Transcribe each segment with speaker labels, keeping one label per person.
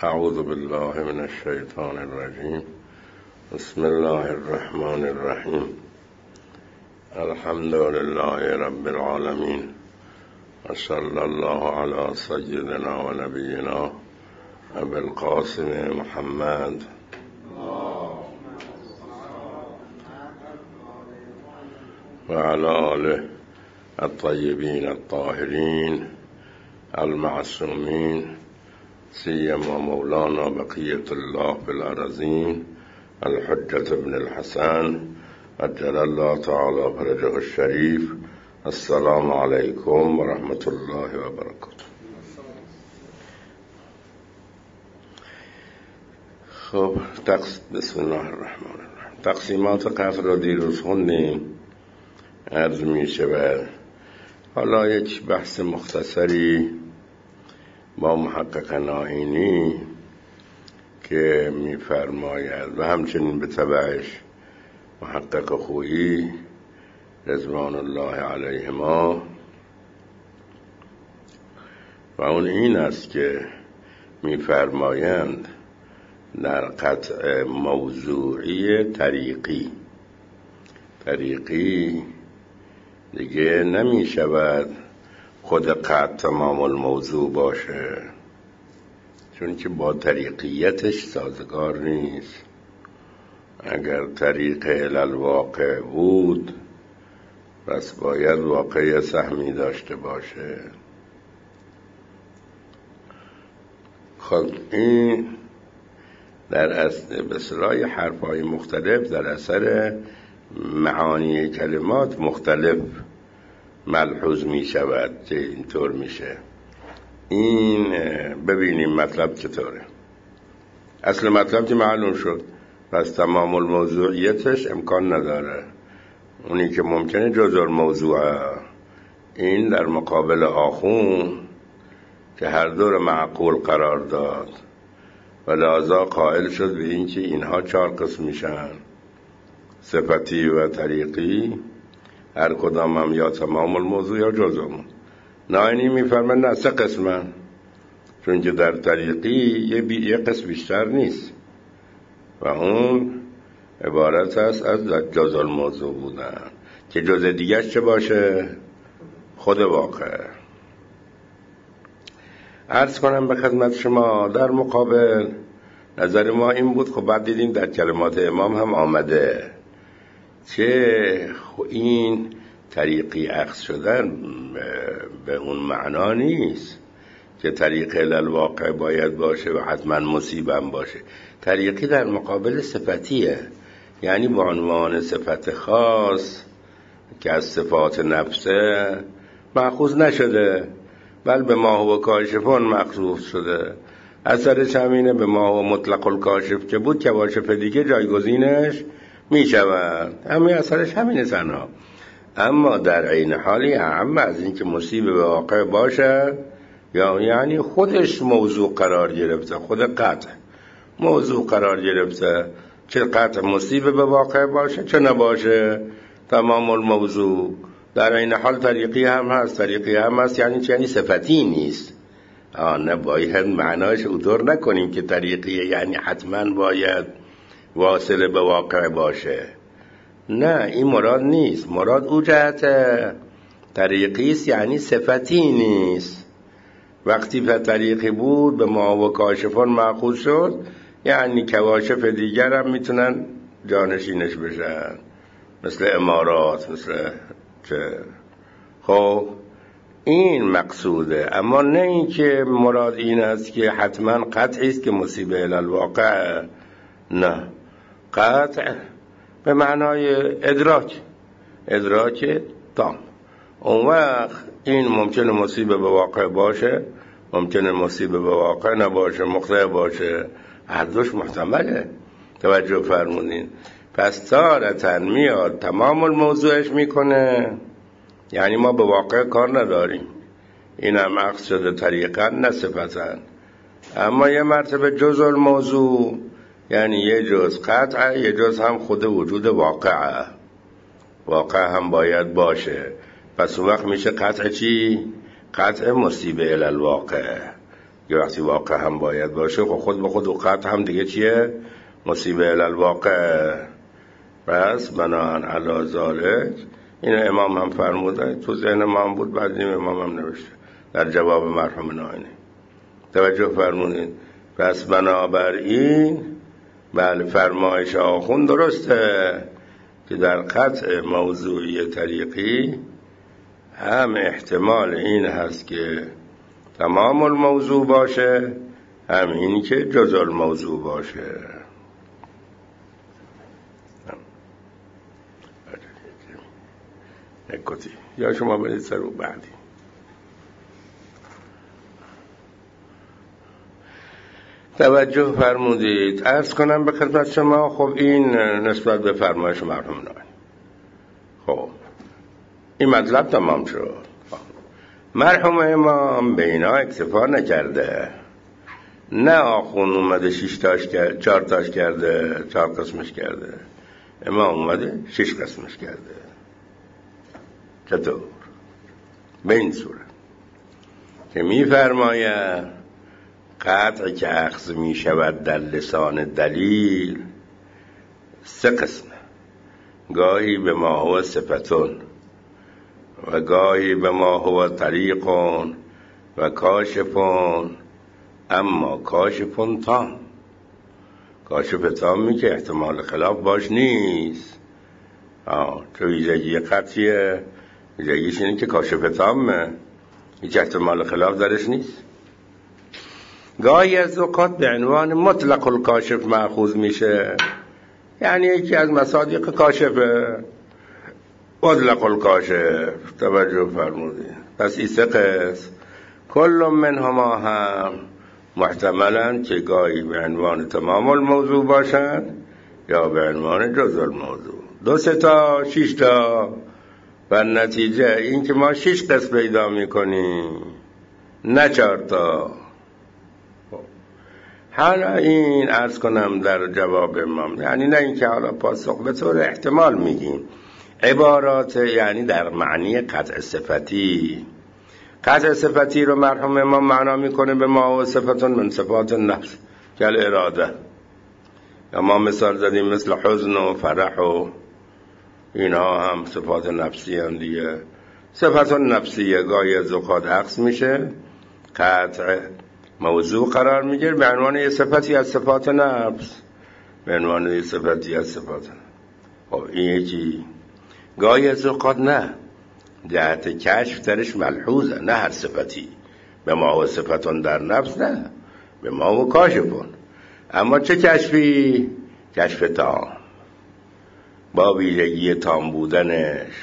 Speaker 1: اعوذ بالله من الشیطان الرجیم. بسم الله الرحمن الرحیم. الحمد لله رب العالمین و صلی الله علی سیدنا و نبینا ابی القاسم محمد و علی آله الطیبین الطاهرین المعصومین، سیما مولانا بقیت الله فی الارضین الحجة ابن الحسن عجل الله تعالی فرجه الشریف. السلام علیکم و رحمت الله و برکاته. خب بسم الله الرحمن الرحیم. تقسیمات قفل را دیروز خوندیم. عرض می شود حالا یک بحث مختصری با محقق ناینی که می فرماید و همچنین به تبعش محقق خویی رضوان الله علیهما، و اون این است که می فرمایند در قطع موضوعی طریقی دیگه نمی شود خود قطع تمام الموضوع باشه، چون که با طریقیتش سازگار نیست. اگر طریق الالواقع بود پس باید واقع سهمی داشته باشه. خب این در اصل بسرای حرفهای مختلف در اثر معانی کلمات مختلف ملحوظ می شود که اینطور میشه. این ببینیم مطلب چطوره. اصل مطلب که معلوم شد، پس تمام الموضوعیتش امکان نداره. اونی که ممکنه جزء الموضوعه، این در مقابل آخون که هر دور معقول قرار داد و لذا قائل شد به این که اینها 4 قسم میشن: صفتی و طریقی، هر کدام هم یا تمام الموضوع یا جزء. ناینی میفرمه نه، 3 قسمن، چون که در طریقی یه قسم بیشتر نیست و اون عبارت است از جزء الموضوع بودن که جزء دیگه چه باشه؟ خود واقع. عرض کنم به خدمت شما در مقابل نظر ما این بود. خب بعد دیدیم در کلمات امام هم آمده که این طریقی اخذ شدن به اون معنا نیست که طریق الواقع باید باشه و حتما مصیبم باشه. طریقی در مقابل صفتیه، یعنی با عنوان صفت خاص که از صفات نفسه مأخوذ نشده، بل به ما هو کاشفون مخصوص شده. اثرش همینه، به ما هو مطلق الکاشف که بود کاشف دیگه جایگزینش می شود. همین اثرش همینه تنها. اما در عین حالی اهم از این که مصیب به واقع باشه، یعنی خودش موضوع قرار گرفته، خود قطع موضوع قرار گرفته، چه قطع مصیب به واقع باشه چه نباشه تمام الموضوع. در عین حال طریقی هم هست، یعنی چه؟ یعنی صفتی نیست. نباید معناش اونطور نکنیم که طریقی یعنی حتما باید واصل به واقع باشه. نه، این مراد نیست. مراد او جهت طریقی است، یعنی صفتی نیست. وقتی به طریقی بود به ما و کاشفان مأخوذ شد، یعنی کواشف دیگر هم میتونن جانشینش بشن، مثل امارات، مثل چه. خب این مقصوده، اما نه این که مراد این است که حتما قطعی است که مصیبه الالواقع. نه، قطع به معنای ادراک تام. اون وقت این ممکنه مصیبه به واقع باشه، ممکنه مصیبه به واقع نباشه، مخطئ باشه، هر دوش محتمله. توجه فرمونین. پس تارةً میاد تمام الموضوعش میکنه، یعنی ما به واقع کار نداریم، این هم اخذ شده طریقاً نه صفتاً. اما یه مرتبه جزء الموضوع، یعنی یه جز قطع، یه جز هم خود وجود واقع هم باید باشه. پس اون وقت میشه قطع چی؟ قطع مصیبه الالواقع، یه وقتی واقع هم باید باشه، خود به خود و قطع هم دیگه چیه؟ مصیبه الواقع. پس بناهن علی ذالک، این امام هم فرموده، تو ذهن امام بود، بعد این امام هم نوشته در جواب مرحوم ناینی. توجه فرمودید. پس بنابراین بله فرمایش آخوند درسته که در قطع موضوعی طریقی هم احتمال این هست که تمام الموضوع باشه، هم این که جزء الموضوع باشه. نکتی یا شما برید سر و بعدی. توجه فرمودید. عرض کنم به خدمت شما، خب این نسبت به فرمایش مرحوم ناینی. خب این مطلب تمام شد. مرحوم امام به اینا اکتفا نکرده، نه آخون اومده 6 تاش کرده، 4 تاش کرده، 4 قسمش کرده، امام اومده 6 قسمش کرده. چطور؟ به این صورت که می فرماید قطع که اخذ می شود در لسان دلیل 3 قسمه، گاهی به ما هو صفتون و گاهی به ما هو طریقون و کاشفون، اما کاشفون تام، کاشف تامی که احتمال خلاف باش نیست. تو ویژگی قطعیه، ویژگیش اینه که کاشف تامه، هیچ احتمال خلاف درش نیست. گاهی از اوقات به عنوان مطلق الکاشف مأخوذ میشه، یعنی یکی از مصادیق کاشفه، مطلق الکاشف. توجه فرمودید. پس این 3 قسم کل منهما هم محتملن که گاهی به عنوان تمام الموضوع باشن یا به عنوان جزء الموضوع. 2 3 تا 6 تا و نتیجه این که ما 6 قسم پیدا میکنیم، نه 4 تا. حالا این عرض کنم در جواب امام، یعنی نه این که حالا پاسخ به طور احتمال میگیم، عبارات یعنی در معنی قطع صفتی. قطع صفتی رو مرحوم امام معنا میکنه به ما و صفتون من صفات النفس که الاراده. ما مثال زدیم مثل حزن و فرح و اینها هم صفات نفسی هم دیگه. صفات نفسیه گاهی از اوقات عکس میشه، قطع موضوع قرار میگیره به عنوان یه صفتی از صفات نفس، به عنوان یه صفتی از صفات نفس. خب این یکی. گاهی از اوقات نه، جهت کشف درش ملحوظه، نه هر صفتی به ما و صفتون در نفس، نه به ما و کاشفون. اما چه کشفی؟ کشف تام با ویژگی تام بودنش.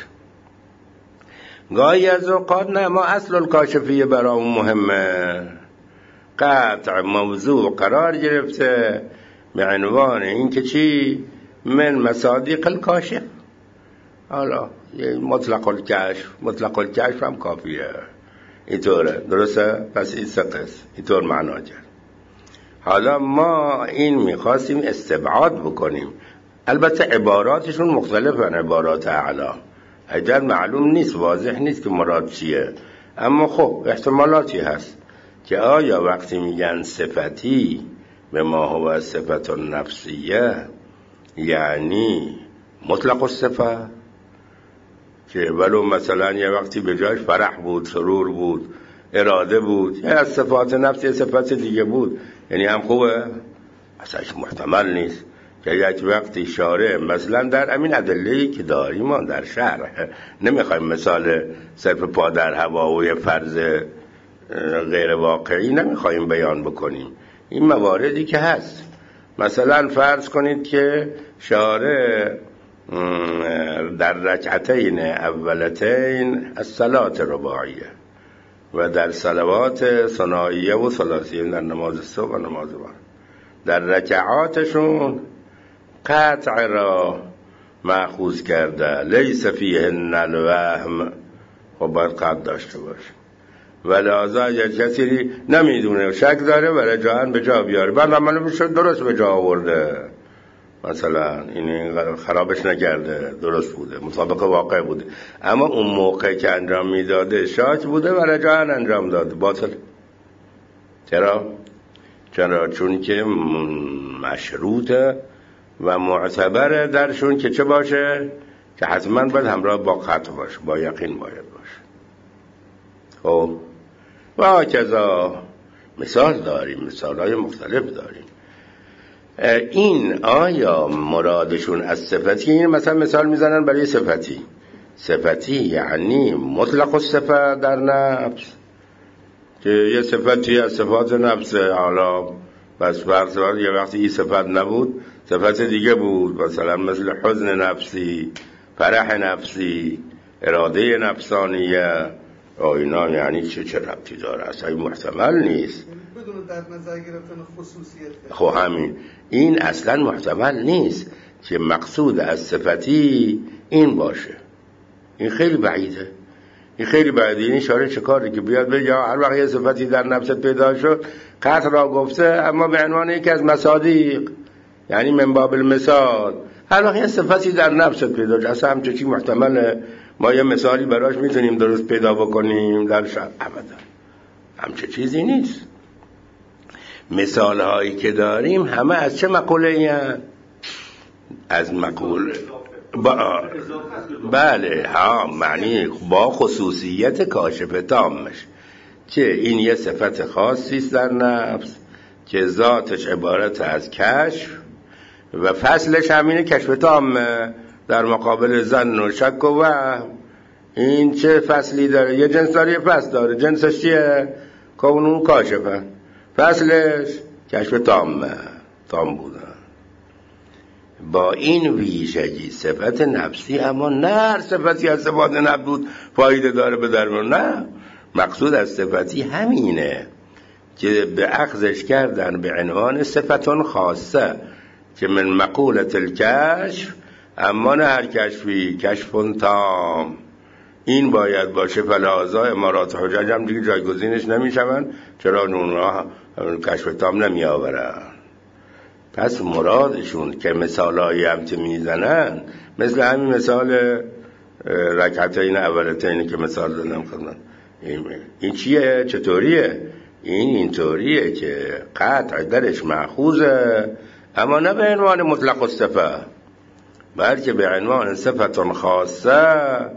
Speaker 1: گاهی از اوقات نه، ما اصل الکاشفیه برامون مهمه، قطع موضوع قرار گرفته به عنوان این که چی؟ من مصادیق الکاشف. حالا مطلق الکشف هم کافیه. اینطوره، درسته؟ پس این 3 قسم اینطور معنا کرد. حالا ما این میخواستیم استبعاد بکنیم، البته عباراتشون مختلفن، عبارات اعلا اگر معلوم نیست، واضح نیست که مراد چیه، اما خب احتمالاتی هست که آیا وقتی میگن صفتی به ما هو صفت نفسیه یعنی مطلق الصفه، که ولو مثلا یه وقتی به جایش فرح بود، سرور بود، اراده بود، یه از صفات نفس یه صفت دیگه بود، یعنی هم خوبه؟ اصلا محتمل نیست که یک وقتی شارع مثلا در امین ادله‌ای که داریم ما در شرح، نمیخوایم مثال صرف پا در هوا و یه فرض غیر واقعی نمیخوایم بیان بکنیم، این مواردی که هست. مثلا فرض کنید که شارع در رکعتین اولتین الصلاة رباعیه و در صلوات ثنائیه و ثلاثیه، در نماز صبح و نماز ظهر، در رکعاتشون قطع را مأخوذ کرده، لیس فیهن الوهم، و باید قطع داشته باشه. ولذا اگر کسی نمیدونه و شک داره و رجاعاً به جا بیاره، بعد عمل میشه درست به جا آورده، مثلا این خرابش نکرده، درست بوده، مطابق واقع بوده، اما اون موقع که انجام میداده شاک بوده و رجاعاً انجام داده، باطل. چرا؟ چون که مشروطه و معتبره درشون که چه باشه؟ که حتما باید همراه با قطع باشه، با یقین باید باشه. خب و کذا مثال داریم، مثالهای مختلف داریم. این آیا مرادشون از صفتی؟ این مثال میزنن برای صفتی یعنی مطلق الصفه در نفس، که یه صفتی از صفات نفس، حالا بس فرض یه وقتی این صفت نبود صفت دیگه بود، مثلا مثل حزن نفسی، فرح نفسی، اراده نفسانیه، اینا یعنی چه ربطی داره؟ اصلا محتمل نیست
Speaker 2: بدون در نظر گرفتن خصوصیت.
Speaker 1: خب همین این اصلا محتمل نیست که مقصود از صفتی این باشه. این خیلی بعیده. این اشاره چه کاری که بیاد بگه هر وقت یه صفتی در نفست پیدا شد قطع را گفته، اما به عنوان یکی از مصادیق، یعنی من باب المثال، هر وقت یه صفتی در نفست پیدا شد. اصلا همچه چی محتمله ما یه مثالی براش میتونیم درست پیدا بکنیم در شب؟ ابدا همچه چیزی نیست. مثال هایی که داریم همه از چه مقوله این؟ از مقوله بله معنی با خصوصیت کاشف تامش، که این یه صفت خاصی است در نفس که ذاتش عبارت از کشف و فصلش همینه کشف تام در مقابل ظن و شک و وهم. این چه فصلی داره؟ یه جنس داره، یه فصل داره. جنسش چیه؟ کونون کاشفه، فصلش کشف تام بودن. با این ویژگی صفت نفسی، اما نه هر صفتی از صفات نفس بود فایده داره به درمان. نه، مقصود از صفتی همینه که به اخذش کردن به عنوان صفتون خاصه که من مقولت الکشف، اما نه هر کشفی، کشفون تام این باید باشه. فلازا امارات حجج هم دیگه جایگزینش نمیشون، چرا اونها کشف تام نمی آورن. پس مرادشون که مثالایی هم که میزنن مثل همین مثال رکعتین اولتین که مثال دادم خدمت، این چیه؟ چطوریه؟ اینطوریه که قطع درش مأخوذه، اما نه به عنوان مطلق الصفه، بلکه به عنوان صفت خاصه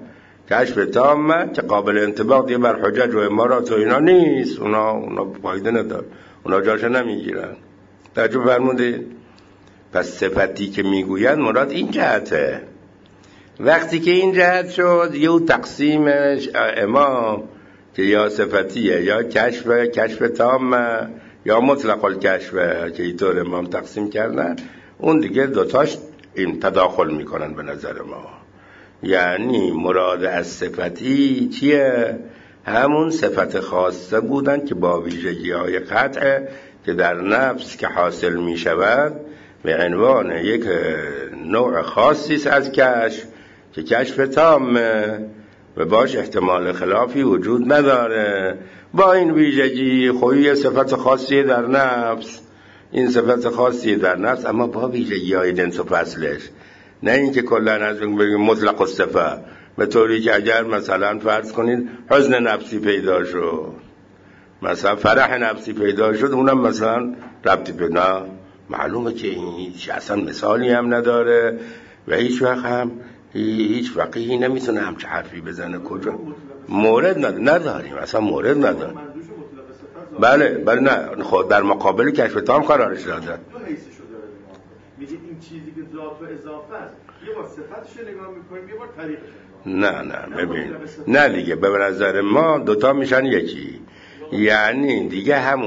Speaker 1: کشف تامه که قابل انطباق دیگه بر حجج و امارات و اینا نیست. اونا فایده ندار، اونا جاشه نمیگیرن. توجه فرمودید؟ پس صفتی که میگوین مراد این جهته. وقتی که این جهت شد یه تقسیمش امام که یا صفتیه یا کشف تامه یا مطلق الکشفه که اینطور امام تقسیم کردن، اون دیگه دوتاش این تداخل میکنن به نظر ما. یعنی مراد از صفتی چیه؟ همون صفت خاصه بودن که با ویژگی های قطع که در نفس که حاصل می شود به عنوان یک نوع خاصی از کشف که کشف تامه و باش احتمال خلافی وجود نداره. با این ویژگی خویی صفت خاصی در نفس، این صفت خاصی در نفس اما با ویژگی های جنس و فصلش، نه اینکه کلا از اون بگیم مطلق الصفه، به طوری که اگر مثلا فرض کنید حزن نفسی پیدا شد، مثلا فرح نفسی پیدا شد، اونم مثلا ربطی به نه، معلومه که این اصلا مثالی هم نداره و هیچ وقت هم هیچ فقیهی نمیتونه همچه حرفی بزنه. کجا مورد نداریم، اصلا مورد نداریم. بله نه، خود در مقابل کشف تام قرارش داده.
Speaker 2: میگه این چیزی که ذات و اضافه است، یه بار صفتش نگاه میکنیم، یه بار طریقش.
Speaker 1: نه ببین، نه دیگه به نظر ما دوتا میشن یکی. یعنی دیگه هم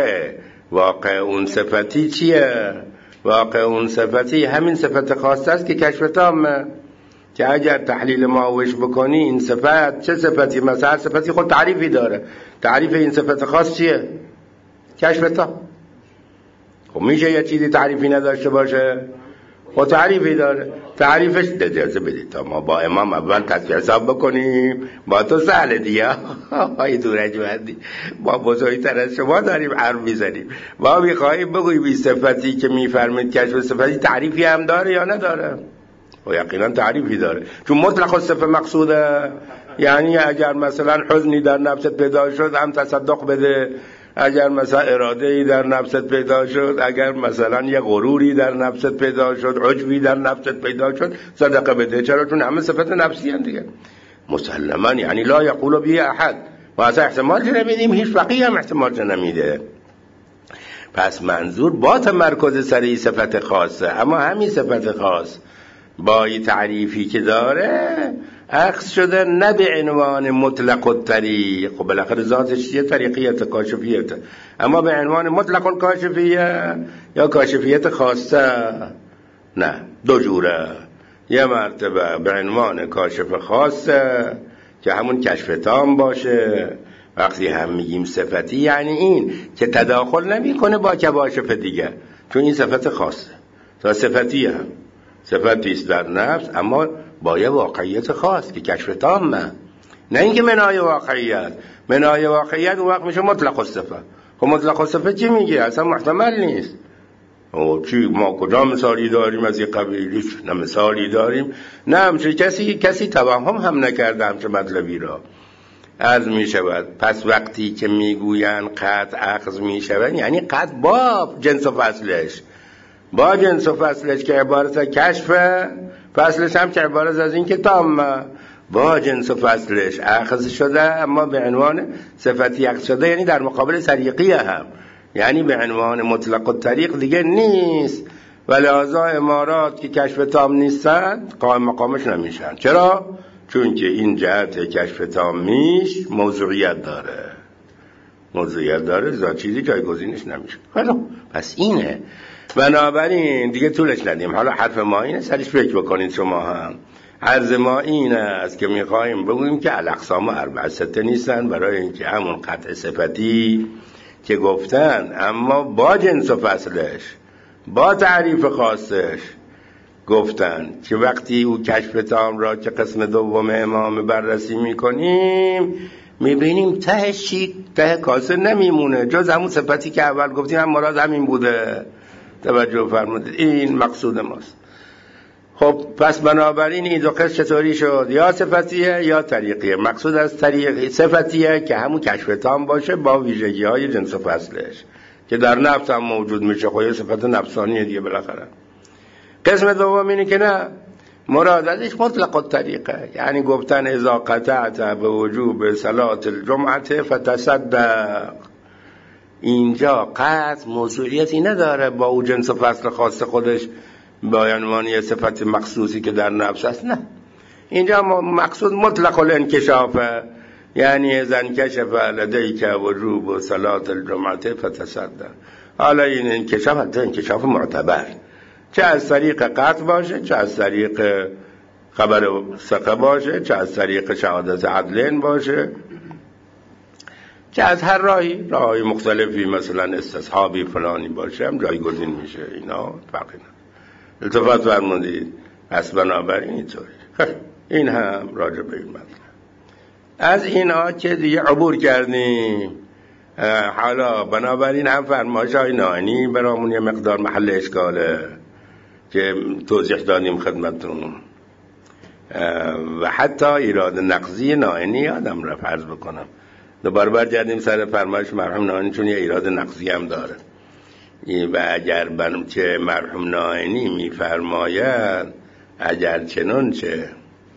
Speaker 1: واقع اون صفتی چیه؟ واقع اون صفتی همین صفت خاصه است که کشف تامه، که اگر تحلیل ماوش بکنی این صفت چه صفتی؟ مثلا هر صفتی خود تعریفی داره. تعریف این صفت خاص چیه؟ کشف تام. خب میشه یه چیزی تعریفی نداشته باشه؟ خب تعریفی داره. تعریفش اجازه بدید تا ما با امام اول تصفیه حساب بکنیم. با تو سهله دیگه های دورجمندی، ما بزرگتر از شما داریم حرف میزنیم. ما میخواییم بگوییم این صفتی که میفرمید کشف صفتی تعریفی هم داره یا نداره؟ و یقینا تعریفی داره، چون مطلق الصفه مقصوده. یعنی اگر مثلا حزنی در نفست پیدا شد هم تصدق بده، اگر مثلا اراده‌ای در نفست پیدا شد، اگر مثلا یه غروری در نفست پیدا شد، عجبی در نفست پیدا شد، صدقه بده. چرا؟ چون همه صفت نفسی هست دیگه مسلما، یعنی لا یقول به احد، و اصلا احتمال نمیدیم، هیچ فقیه هم احتمال نمیده. پس منظور با تمرکز سر این صفت خاصه، اما همین صفت خاص با این تعریفی که داره اخذ شده نه به عنوان مطلق الطریق، خب بالاخره ذاتش یه طریقیت کاشفیت، اما به عنوان مطلق الکاشفیه یا کاشفیت خاصه نه، دو جوره. یه مرتبه به عنوان کاشف خاصه که همون کشف تام باشه. وقتی هم میگیم صفتی یعنی این که تداخل نمیکنه با کاشف دیگه، چون این صفت خاصه تا صفتی هم صفتی است در نفس، اما با یه واقعیت خاص که کشف تامه، نه اینکه منای واقعیت. منای واقعیت اون وقت میشه مطلق الصفه. خب مطلق الصفه چی میگه؟ اصلا محتمل نیست. او چی ما کجا مثالی داریم از یک قبیلی؟ نه مثالی داریم، نه همچه کسی توهم هم نکرده همچه مطلبی را. عرض می شود پس وقتی که میگوین قطع اخذ می شود، یعنی قطع با جنس و فصلش، با جنس و فصلش که عبارت از کشف، فصلش هم که عبارت از این که تام، با جنس و فصلش اخذ شده، اما به عنوان صفتی اخذ شده، یعنی در مقابل طریقیه هم، یعنی به عنوان مطلق الطریق دیگه نیست، و لحاظا امارات که کشف تام نیستند قائم مقامش نمیشن. چرا؟ چون که این جهت کشف تام میش موضوعیت داره، موضوعیت داره، چیزی جایگزینش نمیشه. خب پس اینه. بنابراین دیگه طولش ندیم، حالا حرف ما اینه، سرش فکر بکنید شما هم. عرض ما این است که میخوایم بگوییم که الاقسام اربعه سته نیستن، برای اینکه همون قطع صفتی که گفتن اما با جنس و فصلش، با تعریف خاصش گفتن که وقتی او کشف تام را که قسم دوم امام بررسی میکنیم میبینیم تهش چی؟ ته کاسه نمیمونه جز همون صفتی که اول گفتیم، هم مراد همین بوده. توجه فرمودید، این مقصود ماست. خب پس بنابراین این دو قسم چطوری شد؟ یا صفتیه یا طریقیه. مقصود از طریق صفتیه که همون کشف تام باشه با ویژگی های جنس و فصلش که در نفس هم موجود میشه، خب یه صفت نفسانیه دیگه بالاخره. قسم دوم اینه که نه، مراد ازش مطلق الطریقه، یعنی گفتن اذا قطعت به وجوب صلاة الجمعه فتصدق. اینجا قطع موضوعیتی نداره با او جنس و فصل خاص خودش با عنوان یه صفت مخصوصی که در نفس است، نه. اینجا مقصود مطلق الانکشافه، یعنی اذا انکشف لدیک وجوب صلاة الجمعه فتصدق. حالا این انکشاف حتی انکشاف معتبر، چه از طریق قطع باشه، چه از طریق خبر ثقه باشه، چه از طریق شهادت عدلین باشه، چه از هر راهی مختلفی، مثلا استصحابی فلانی باشه، هم جایگزین میشه. اینا فرقی نداره. التفات فرمودید. پس بنابراین اینطوری. این هم راجع به این مطلب. از اینا که دیگه عبور کردیم، حالا بنابراین هم فرمایش های نائینی برامون یه مقدار محل اشکاله که توضیح دادیم خدمتون، و حتی ایراد نقضی نائینی آدم را فرض بکنم. دوباره برگردیم سر فرمایش مرحوم نائینی، چون یه ایراد نقضی هم داره. و اگر چه مرحوم نائینی میفرماید اگر چنانچه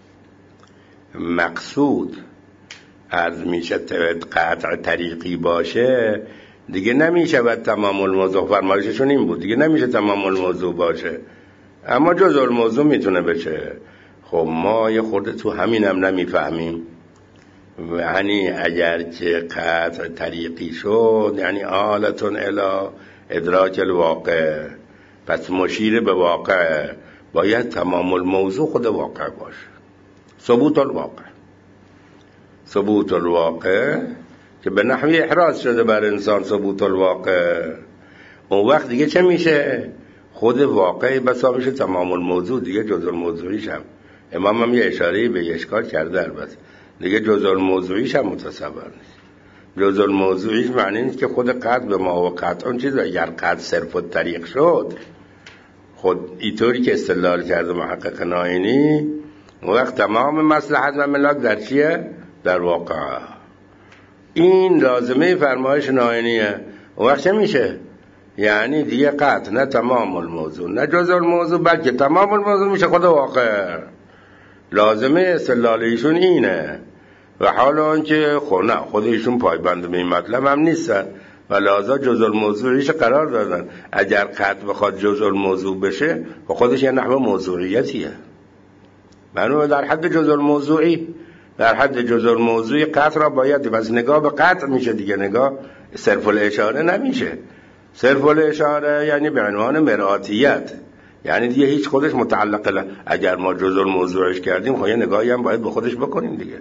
Speaker 1: مقصود از میشه قطع طریقی باشه دیگه نمیشه تمام الموضوع. فرمایششون این بود، دیگه نمیشه تمام الموضوع باشه، اما جزء الموضوع میتونه بشه. خب ما یه خورده تو همین هم نمیفهمیم. یعنی اگر که قطع طریقی شد یعنی آلتون الی ادراک الواقع، پس مشیر به واقع باید تمام الموضوع خود واقع باشه. ثبوت الواقع، ثبوت الواقع که به نحوی احراز شده بر انسان ثبوت الواقع، اون وقت دیگه چه میشه؟ خود واقع بسا میشه تمام الموضوع، دیگه جزء الموضوعیش هم امام هم یه اشاره به اشکال کرده، البته دیگه جزء الموضوعیش هم متصور نیست. جزء الموضوعیش معنی نیست که خود قطع به ما و قطع اون چیز، اگر قطع صرف و طریق شد، خود اینطوری که استدلال کرده محقق نائینی، اون وقت تمام مصلحت و ملاک در چیه؟ در واقع. این لازمه فرمایش ناینیه. اون وقت چه میشه؟ یعنی دیگه قطع نه تمام الموضوع نه جزء الموضوع، بلکه تمام الموضوع میشه خود واقع. لازمه استدلال ایشون اینه و حالا آنکه خود ایشون پایبند به این مطلب هم نیستن و لذا جزء الموضوعیش قرار دادن. اگر قطع بخواد جزء الموضوع بشه خودش یه نحو موضوعیتیه. منو در حد جزء الموضوعی، در حد جزء الموضوعی قطع را باید بس نگاه به قطع میشه دیگه، نگاه صرف الاشاره نمیشه. صرف الاشاره یعنی به عنوان مرآتیت، یعنی دیگه هیچ خودش متعلق اگر ما جزء الموضوعش کردیم خب یه نگاهی هم باید به خودش بکنیم دیگه.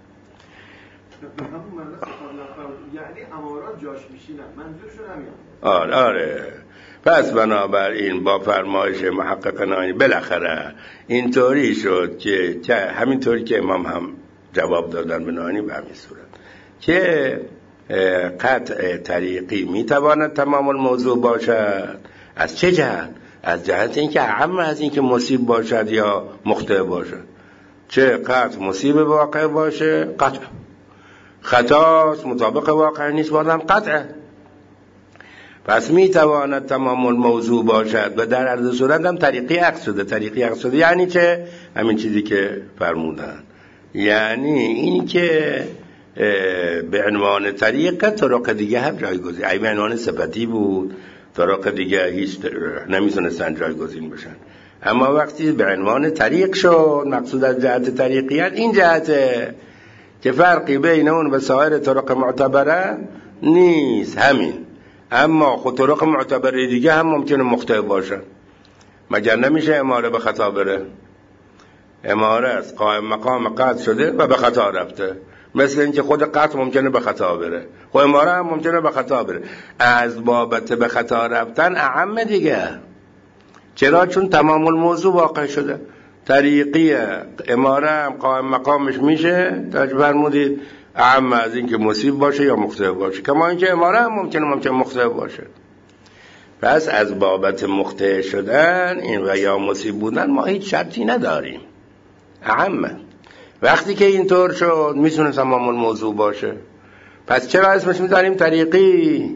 Speaker 2: یعنی امارات جاش میشینن، منظورشون همین.
Speaker 1: آره. پس بنابراین با فرمایش محقق ناینی بالاخره اینطوری شد که همینطوری که امام هم جواب دادن به ناینی به همین صورت که قطع طریقی میتواند تمام الموضوع باشد. از چه جهت؟ از جهت اینکه اعم از اینکه مصیب باشد یا مخطئ باشد. چه قطع مصیب واقع باشه قطع، خطاست مطابق واقع نیست بازم قطع. پس میتواند تمام الموضوع باشد و در هر دو صورت هم طریقی عکس شده. طریقی عکس شده یعنی چه؟ همین چیزی که فرمودن، یعنی این که به عنوان طریق طرق دیگه هم جایگزین، ای به عنوان صفتی بود طرق دیگه هیچ نمیتونستن جایگزین بشن، اما وقتی به عنوان طریق شد مقصود از جهت طریقیت این جهته که فرقی بین اون و سایر طرق معتبره نیست همین. اما خود طرق معتبره دیگه هم ممکنه مخطئ باشه. مگر نمیشه اماره به خطا بره؟ اماره از قائم مقام قطع شده و به خطا رفته، مثل اینکه خود قطع ممکنه به خطا بره، خود اماره هم ممکنه به خطا بره. از بابت به خطا رفتن اعم دیگه. چرا؟ چون تمام الموضوع واقع شده. طریقی اماره هم قائم مقامش میشه تاج فرمودید اعم از این که مصیب باشه یا مخطئ باشه، کما اینکه اماره هم ممکنه مخطئ باشه. پس از بابت مخطئ شدن این و یا مصیب بودن ما هیچ شرطی نداریم، اعم. وقتی که اینطور شد میتونه تمام الموضوع باشه. پس چرا اسمش میذاریم طریقی؟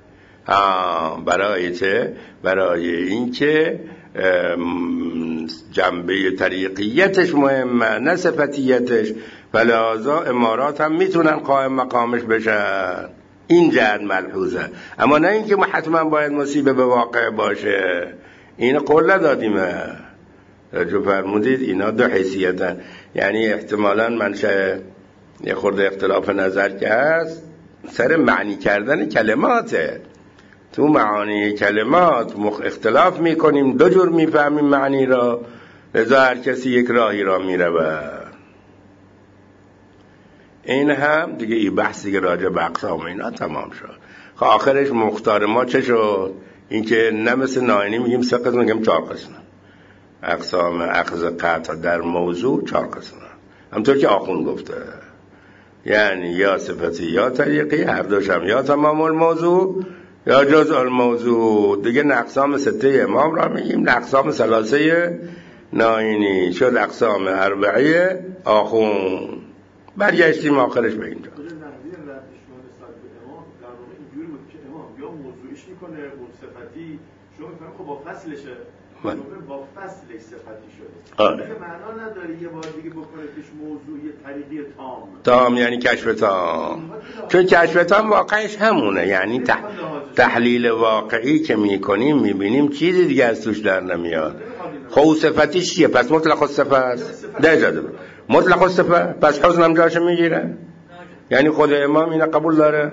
Speaker 1: برای چه؟ برای اینکه جنبه طریقیتش مهمه نه صفتیتش، فلذا امارات هم میتونن قائم مقامش بشن. این جهت ملحوظه، اما نه اینکه حتما باید مصیبه به واقع باشه. این قول ندادیم. جو فرمودید اینا دو حیثیتن، یعنی احتمالاً منشأ یه خورده اختلاف نظر که هست سر معنی کردن کلماته. تو معانی کلمات اختلاف میکنیم، دو جور میفهمیم معنی را، لذا هر کسی یک راهی را میرود. این هم دیگه این بحثی که راجع به اقسام اینا تمام شد. خب آخرش مختار ما چه شد؟ این که نه مثل ناینی میگیم 3 قسم، میگیم 4 قسم. اقسام اخذ قطع در موضوع 4 قسم، همطور که آخون گفته، یعنی یا صفتی یا طریقی، هر دوش هم یا تمام الموضوع یا جزء الموضوع. دیگه اقسام 6 امام را میگیم، اقسام 3 ناینی شد، اقسام 4 آخون. برگشتیم آخرش به اینجا.
Speaker 2: یا موضوعش میکنه صفتی شما میفهمید خب با فصلشه با فصلش صفتی شده.
Speaker 1: آره.
Speaker 2: که معنا نداره یه بار دیگه بکنه پیش موضوعی طریقی
Speaker 1: تام یعنی کشف تام، چون کشف تام واقعش همونه، یعنی تحلیل واقعی که میکنیم میبینیم چیزی دیگه از توش در نمیاد. خب صفتیش چیه؟ پس مطلق الصفه ده جاده مطلق الصفه، پس حسن هم جاشه میگیره. یعنی خود امام اینو قبول داره.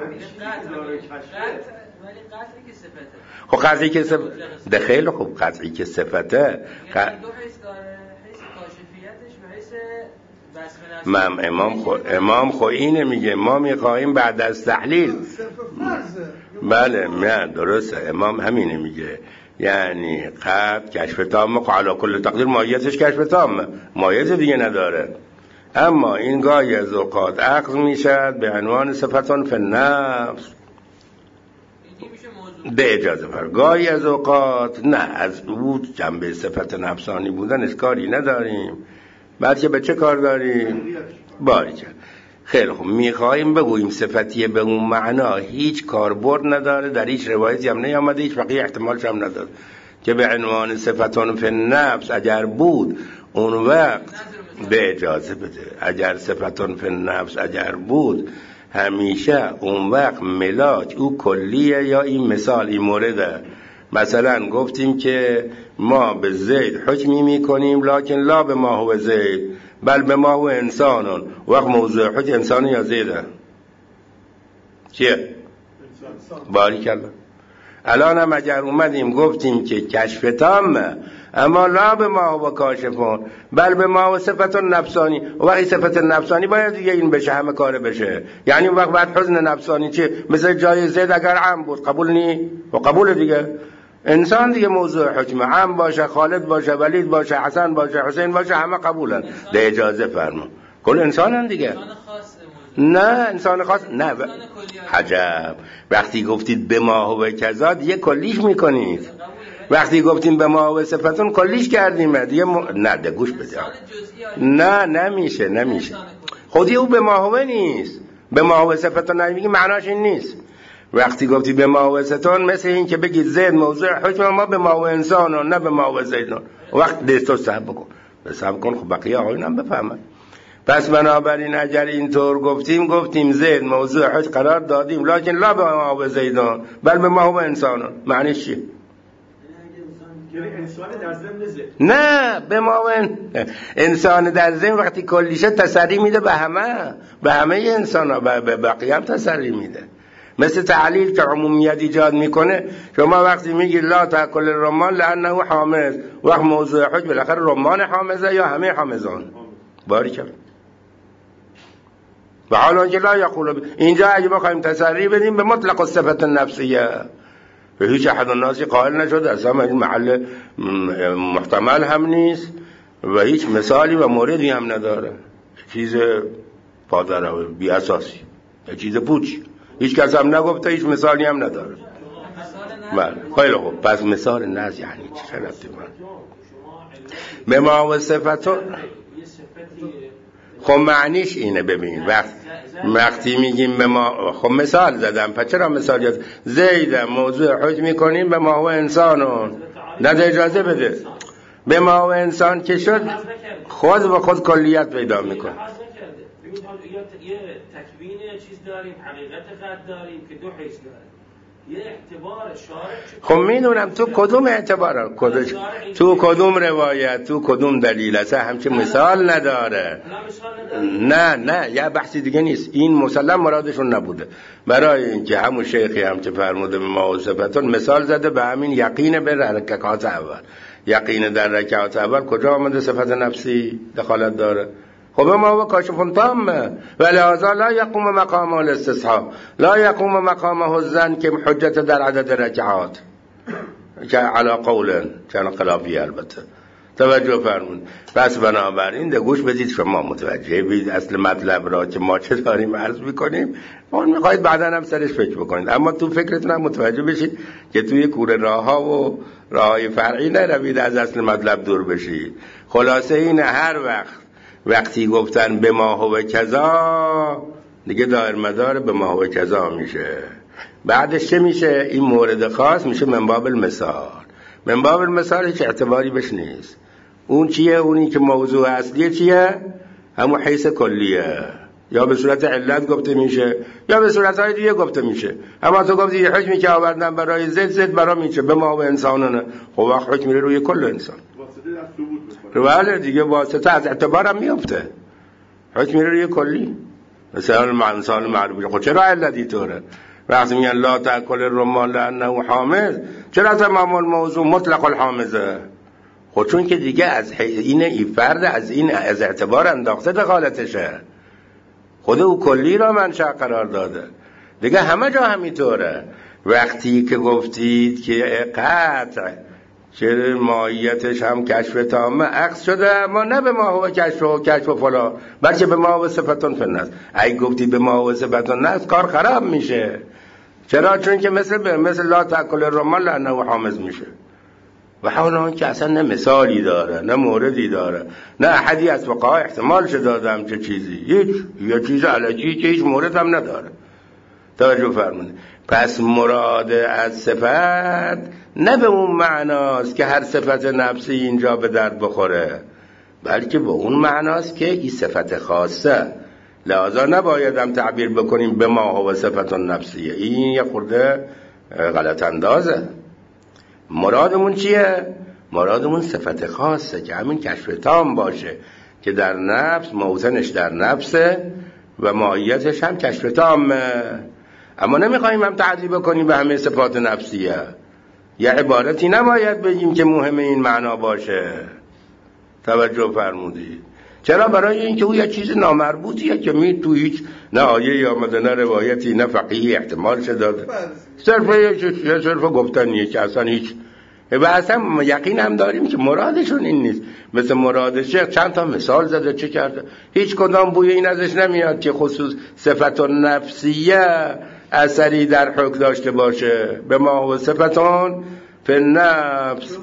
Speaker 1: خب قطعی که صفته ده خیلی خوب، قطعی که صفته امام خو اینه میگه، ما میخواهیم بعد از تحلیل. بله نه درسته، امام همینه میگه، یعنی قطع کشف تام علی کل تقدیر ماهیتش کشف تام، ماهیت دیگه نداره. اما این گاهی از اوقات عقل میشد به عنوان صفتان فی النفس به اجازه پر، گاهی از اوقات نه، از او جنبه صفت نفسانی بودن کاری نداریم، بلکه به چه کار داریم؟ باریکن خیلی خوب، میخواییم بگوییم صفتیه به اون معنا هیچ کاربرد نداره، در هیچ روایتی هم نیامده، هیچ بقیه احتمالش هم نداره که به عنوان صفتون فی النفس اگر بود اون وقت به اجازه بده. اگر صفتون فی النفس اگر بود همیشه اون وقت ملاک او کلیه یا این مثال این مورده. مثلا گفتیم که ما به زید حکمی میکنیم لکن لا به ما هو زید بل به ما هو انسانون. وقت موضوع حکم انسانی یا زیده چیه؟ باریکالله. الان هم اگر اومدیم گفتیم که کشف تامه اما لا به ما هو کاشفون بل به ما هو صفت نفسانی، و وقتی صفت نفسانی باید دیگه این بشه، همه کاره بشه. یعنی اون وقت بعد حزن نفسانی چه؟ مثل جای زید اگر عام بود قبول نی؟ و قبول دیگه انسان دیگه موضوع حکم عام باشه، خالد باشه، ولید باشه، حسن باشه، حسین باشه، همه قبولن. ده اجازه فرما کل انسانن دیگه. نه انسان خاص نه عجب. وقتی گفتید به ما هو کذا دیگه کلیش میکنید، وقتی گفتیم به ما هو صفتون کلیش کردیم دیگه نه ده گوش بده. نه نمیشه خودی او به ما هو نیست، به ما هو صفتون نمیگی معناش این نیست. وقتی گفتی به ما هو صفتون مثل این که بگید زید موضوع حکم ما به ما هو انسانون نه به ما هو زیدون. وقت دستو صحب بکن صحب کن خب بقیه آقایون هم بفهمن. پس بنابراین اگر اینطور گفتیم زید موضوع حج قرار دادیم لکن لا به ما هو زیدان بل به ما هو انسانان. معنیش چیه؟ نه به ما هو انسان در ضمن وقتی کلیشه تسری میده به همه انسان ها، به بقیه هم تسری میده. مثل تعلیل که عمومیت ایجاد میکنه. شما وقتی میگی لا تاکل الرمان لانه حامض، وقت موضوع حج بالاخره رمان حامضه یا همه حامضان؟ باریکالله. و حالا که لا یقول اینجا اگه بخوایم تسری بدیم به مطلق الصفت النفسیه به هیچ احد الناس قائل نشده، اصلا این محل محتمل هم نیست و هیچ مثالی و موردی هم نداره، چیز پادر بی اساسی، چیز پوچ، هیچ کس هم نگفته، هیچ مثالی هم نداره. بله خیلی خوب. پس مثال ناز یعنی چه ربطی من به ما و صفتون؟ خب معنیش اینه. ببین وقتی میگیم به ما، خب مثال زدم، پس چرا مثال یاد زید موضوع حج میکنیم به ما و انسانون نده اجازه بده به ما و انسان که شد خود به خود کلیت پیدا میکنه.
Speaker 3: یه تکوین چیز داریم، حقیقت قد داریم که دو حیث داره. یه اعتبار شارع.
Speaker 1: خب میدونم تو کدوم اعتبار، تو کدوم روایت، تو کدوم دلیل اصلا همچه مثال نداره. نه یه بحثی دیگه نیست. این مسلم مرادشون نبوده. برای اینکه همون شیخی هم که فرموده به ما و صفتون مثال زده به همین یقین به رکعات اول. یقین در رکعات اول کجا آمده صفت نفسی دخالت داره؟ خب ما هو کاشف تام ولهذا لا يقوم مقام الاستصحاب لا يقوم مقامه الظن که حجت در عدد رکعات که علی قول چند خلافی البته. توجه فرمون. پس بنابراین ده گوش بدید شما متوجه بید اصل مطلب را که ما چه داریم عرض میکنیم. اون میخواید بعدا هم سرش فکر بکنید، اما تو فکرتون هم متوجه بشید که توی کوره راه ها و راهای فرعی نروید از اصل مطلب دور بشید. خلاصه این هر وقتی گفتن به ما هو کذا دیگه دایر مدار به ما هو کذا میشه. بعدش چه میشه؟ این مورد خاص میشه من باب المثال. من باب المثال هیچ اعتباری بش نیست. اون چیه؟ اونی که موضوع اصلیه چیه؟ همون حیث کلیه، یا به صورت علت گفته میشه یا به صورت های دیگه گفته میشه. اما تو گفتی حکمی که آوردن برای زید برای میشه به ما و انسانانه، خب وقت حکم میره روی کل انسان. ولی دیگه واسطه از اعتبارم میفته، حکم میره روی کلی. مثلا انسان معروفی خود چرا علتی طوره؟ وقتی میگن لا تاکل الرمان لانه حامض، چرا تمام الموضوع مطلق الحامضه؟ خود چون که دیگه از این فرد از اعتبار انداخته دخالتشه، خود او کلی را منشأ قرار داده دیگه، همه جا همینطوره. وقتی که گفتید که قطع چه ماهیتش هم کشف تامه عکس شده، اما نه به ما هو کشف و فلا، بلکه به ما هو صفتون فی النفس. اگه گفتی به ما هو صفتون نفس کار خراب میشه. چرا؟ چون که مثل لا تاکل الرمان لانه حامض میشه. و حالا که اصلا نه مثالی داره نه موردی داره نه احدی از فقها احتمالش دادم چه چیزی، هیچ یا چیز علکی که هیچ مورد هم نداره. توجه فرمونید. پس مراد از صفت نه به اون معناست که هر صفت نفسی اینجا به درد بخوره، بلکه به اون معناست که این صفت خاصه، لذا نباید هم تعبیر بکنیم به ما هو صفت نفسیه. این یه خورده غلط اندازه. مرادمون چیه؟ مرادمون صفت خاصه که همین کشف تام باشه که در نفس، موطنش در نفسه و ماهیتش هم کشف تامه. اما نمیخواییم هم تعدیل بکنیم به همه صفات نفسیه. یه عبارتی نباید بگیم که مهم این معنا باشه. توجه فرمودید. چرا؟ برای اینکه او یه چیز نامربوطیه که تو هیچ نه آیه آمده نه روایتی نه فقیهی احتمال شده داده، صرف گفتنیه که اصلا هیچ، و اصلا یقین هم داریم که مرادشون این نیست. مثل مراد شیخ چند تا مثال زده، چه کرده، هیچ کدام بوی این ازش نمیاد که خصوص صفت نفسیه اثری در حکم داشته باشه. به ما و صفتون فی النفس،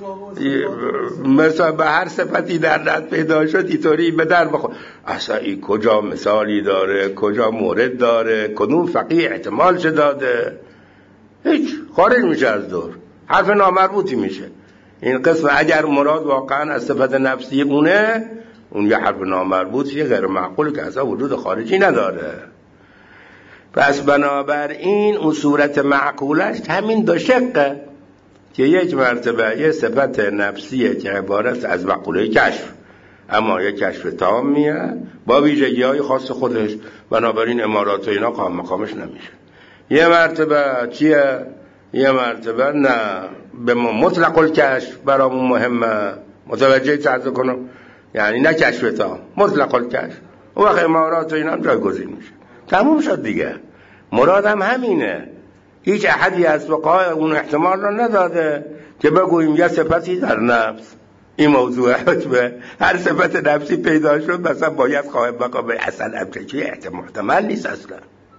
Speaker 1: مثلا به هر صفتی در نفس پیدا شد اینطوری به در بخور. اصلا این کجا مثالی داره، کجا مورد داره، کدوم فقیه احتمالش داده؟ هیچ، خارج میشه از دور، حرف نامربوطی میشه. این قسم اگر مراد واقعا از صفت نفسی اونه، اون یه حرف نامربوطیه، غیر معقول که اصلا وجود خارجی نداره. پس بنابراین اون صورت معقولش همین دو شقه که یک مرتبه یه صفت نفسیه که عبارت از معقوله کشف، اما یه کشف تامیه با ویژگی‌های خاص خودش، بنابراین امارات و اینا قام مقامش نمیشه. یه مرتبه چیه؟ یه مرتبه نه به مطلق الکشف برامون مهمه، متوجه تعرض کنم، یعنی نه کشف تام، مطلق الکشف. اون وقت امارات و اینا هم جایگزین میشه، تموم شد دیگه. مرادم همینه. هیچ احدی از فقها اون احتمال رو نداده که بگوییم یه صفتی در نفس، این موضوع حکمه هر صفت نفسی پیدا شد مثلا باید قائم مقام اصلا همچه محتمل نیست اصلا.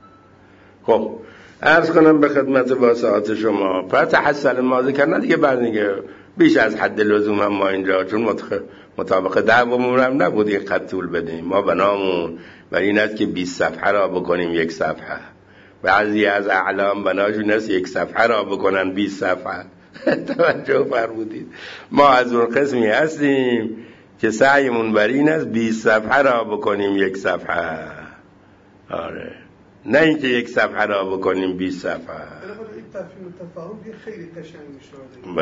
Speaker 1: خب عرض کنم به خدمت واسعات شما، فتحصل ما ذکرنا دیگه برنگه بیش از حد لزوم هم ما اینجا، چون مطابق دعوامون هم نبود این خط طول بدیم. ما بنامون و این است که 20 صفحه را بکنیم یک صفحه، بعضی از اعلام بناشون است یک صفحه را بکنن 20 صفحه. توجه فرمودید. ما از اون قسمی هستیم که سعیمون بر این است 20 صفحه را بکنیم یک صفحه. آره، نه اینکه یک صفحه را بکنیم 20 صفحه.
Speaker 4: این تفهیم تفاهم خیلی قشنگ میشه.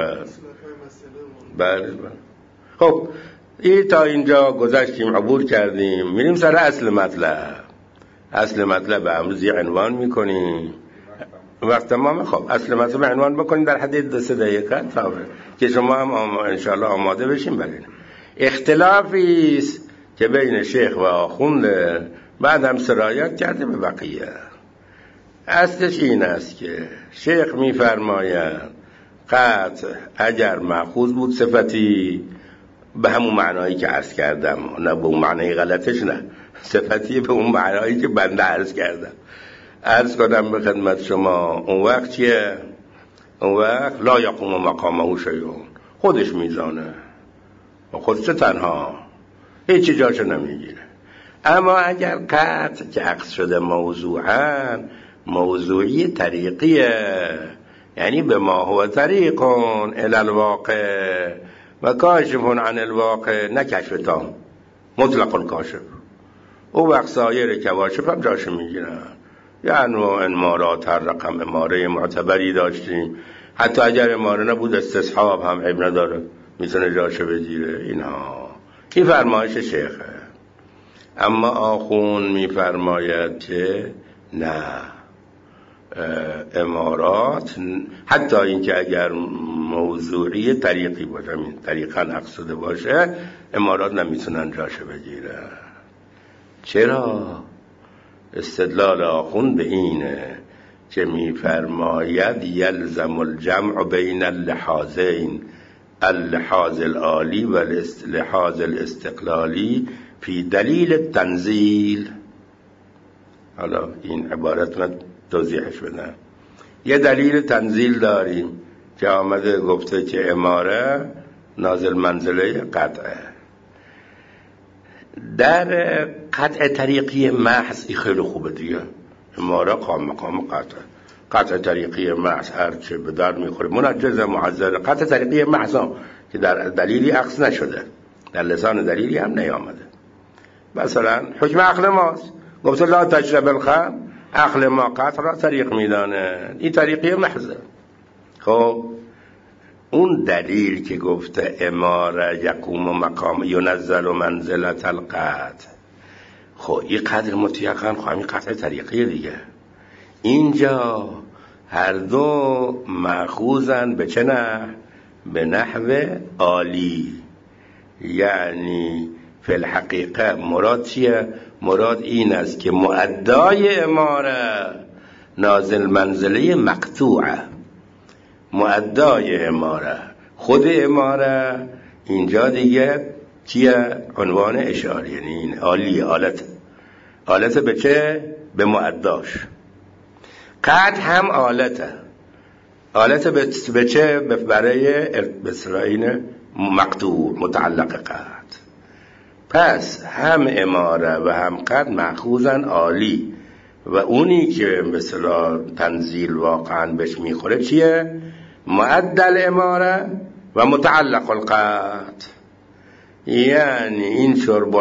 Speaker 1: بله. خب این تا اینجا گذشتیم، عبور کردیم، میریم سر اصل مطلب. اصل مطلب امروز یه عنوان میکنیم، وقت تمام. خب اصل مطلب عنوان بکنیم در حد 2-3 دقیقه که شما هم انشاءالله آماده بشیم. بله، اختلافی است که بین شیخ و آخوند بعد هم سرایت کرده به بقیه. اصلش این است که شیخ میفرماید قطع اگر مأخوذ بود صفتی به همون معنایی که عرض کردم، نه به اون معنای غلطش، نه صفتی به اون معنایی که بنده عرض کردم. عرض کنم به خدمت شما اون وقت چیه؟ اون وقت لا یقوم مقامه شیء، خودش میزانه و خودش تنها هیچی جاشو نمیگیره. اما اگر قطع که عکس شده موضوعاً، موضوعی طریقیه، یعنی به ما هو طریقون الی الواقع و کاشفون عن الواقع، نه کشف تام، مطلق الکاشف. او وقت سایر کواشف هم جاشو میگیرن. یعنی امارات هر رقم اماره معتبری داشتیم، حتی اگر اماره نبود استصحاب هم عیب نداره، میتونه جاشو بگیره. اینها این فرمایش شیخه. اما آخون میفرماید که نه، امارات حتی اینکه اگر موضوعی طریقی باشه، این طریقا اقصده باشه، امارات نمیتونن جاشو بگیره. چرا؟ استدلال آخون به اینه که میفرماید یلزم الجمع بین اللحاظین، اللحاظ العالی و اللحاظ الاستقلالی فی دلیل التنزیل. حالا این عبارت من توضیحش بدم. یه دلیل تنزیل داریم که آمده گفته که اماره نازل منزله قطعه. در قطع طریقی محض این خیلی خوبه دیگه، اماره قام مقام قطع طریقی محض هرچه به در میخوره منجز معذر، قطع طریقی محض که در دلیلی عکس نشده، در لسان دلیلی هم نیامده. مثلا حکم عقل ماست، گفته لا تشرب الخمر، عقل ما قطع را طریق میدانه، این طریقی محضه. خب اون دلیل که گفته اماره یقوم و مقام ینزل و منزلت القطع، خب این قدر مطیقا خواهی قطع طریقی دیگه. اینجا هر دو مأخوذن به چه نحو؟ به نحو عالی. یعنی فی الحقیقه مراد چیه؟ مراد این است که مؤدای اماره نازل منزله مقطوعه، مؤدای اماره خود اماره اینجا دیگه چیه؟ عنوان اشاره، یعنی این عالی، آلت به چه؟ به مؤداش. قطع هم آلت به چه؟ برای بسرائین مقطوع متعلق قطع. پس هم اماره و هم قطع مأخوذن عالی، و اونی که مثلا تنزیل واقعا بهش میخوره چیه؟ معدل اماره و متعلق القطع. یعنی این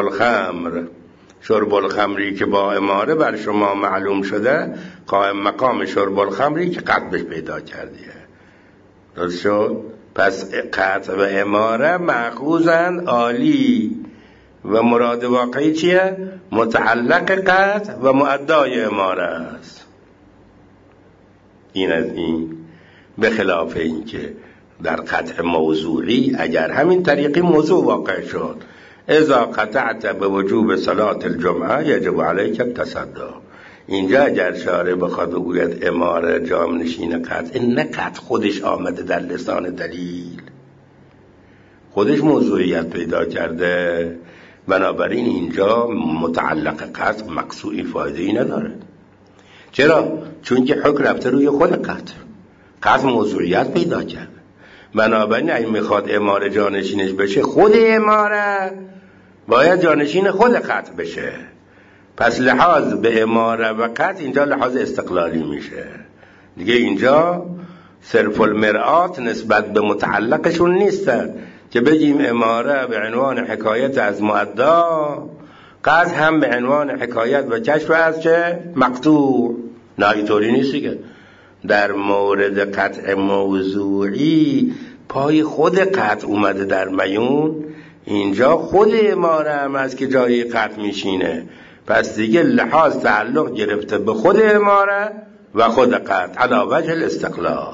Speaker 1: شرب الخمری که با اماره بر شما معلوم شده قائم مقام شرب الخمری که قطع بهش پیدا کردیه. درست شد؟ پس قطع و اماره مأخوذن عالی و مراد واقعی چیه؟ متعلق قطع و مؤدای اماره است. این از این. به خلاف این که در قطع موضوعی اگر همین طریقی موضوع واقع شد، اذا قطعت به وجوب صلاة الجمعه یجب علیک التصدق، اینجا اگر شارع بخواد بگوید اماره جام نشین قطع، نه قطع خودش آمده در لسان دلیل، خودش موضوعیت پیدا کرده، بنابراین اینجا متعلق قطع مقصوعی فایده‌ای نداره. چرا؟ چون که حکم رفته روی خود قطع موضوعیت پیدا کرده. بنابراین اگه میخواد اماره جانشینش بشه، خود اماره باید جانشین خود قطع بشه. پس لحاظ به اماره و قطع اینجا لحاظ استقلالی میشه دیگه. اینجا صرف المرآت نسبت به متعلقشون نیستن که بگیم اماره به عنوان حکایت از مؤدا، قطع هم به عنوان حکایت و کشف از چه؟ مقطوع. نه اینطوری نیستی که در مورد قطع موضوعی پای خود قطع اومده در میون، اینجا خود اماره هم است که جای قطع میشینه. پس دیگه لحاظ تعلق گرفته به خود اماره و خود قطع علی وجه الاستقلال.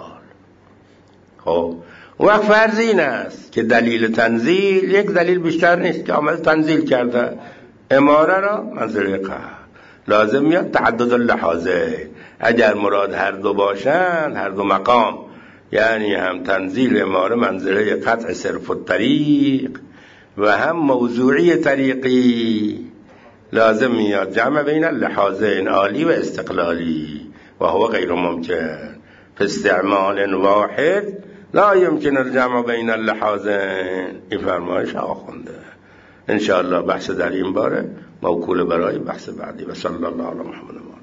Speaker 1: خب وقت فرض این است که دلیل تنزیل یک دلیل بیشتر نیست که آمده تنزیل کرده اماره را منزله قطع، لازم میاد تعدد اللحاظه. اگر مراد هر دو باشن، هر دو مقام، یعنی هم تنزیل اماره منزله قطع صرف الطریق و هم موضوعی طریقی، لازم میاد جمع بین اللحاظین عالی و استقلالی، و هو غیر ممکن. فی استعمال واحد لا يمكن الجمع بین اللحاظین. این فرمایش آخونده. انشاءالله بحث در این باره موکول برای بحث بعدی. و صلی الله علی محمد.